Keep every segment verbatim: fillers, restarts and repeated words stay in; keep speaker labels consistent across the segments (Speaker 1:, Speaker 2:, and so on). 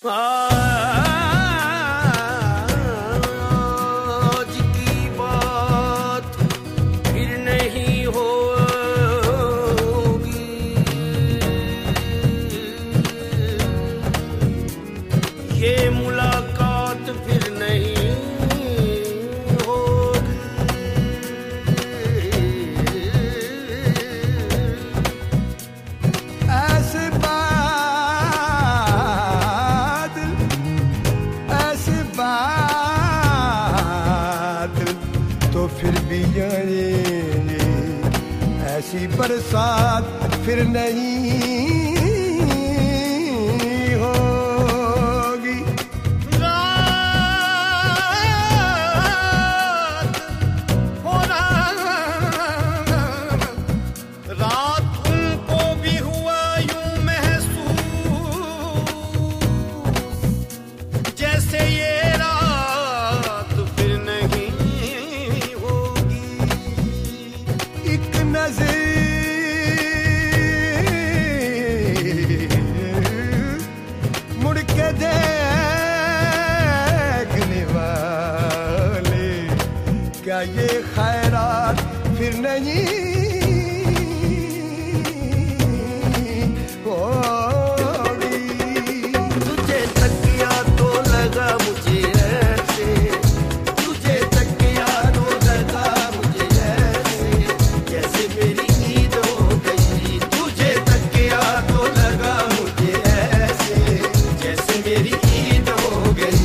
Speaker 1: आज की बात फिर नहीं होगी, ये मुलाकात फिर नहीं होगी।
Speaker 2: ऐसे तो फिर भी जाएंगे, ऐसी बरसात फिर नहीं होगी।
Speaker 1: रात हो रात रात तुमको भी हुआ यूं महसूस, जैसे ये
Speaker 2: मुड़ के देखने वाले, क्या ये खैरात फिर नहीं होगी।
Speaker 1: तुझे तकिया तो लगा मुझे ऐसे, तुझे तकिया तो लगा मुझे ऐसे, जैसे मेरी ईद हो गई। तुझे तकिया तो लगा मुझे ऐसे, जैसे मेरी ईद हो गई।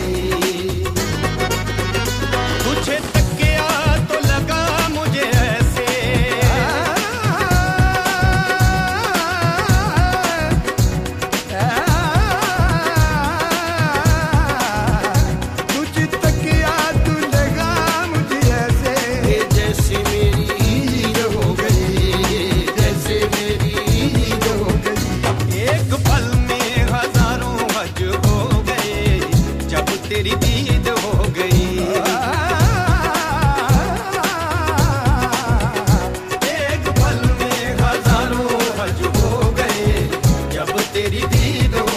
Speaker 1: तुझे तकिया तो लगा मुझे ऐसे,
Speaker 2: तुझे तकिया तो लगा मुझे ऐसे,
Speaker 1: जैसे मेरी ईद हो गई, जैसे मेरी ईद हो गई। एक पल में हजारों हज हो गए, जब तेरी दीद हो गई। एक पल में हजारों हज हो गए, जब तेरी दीद हो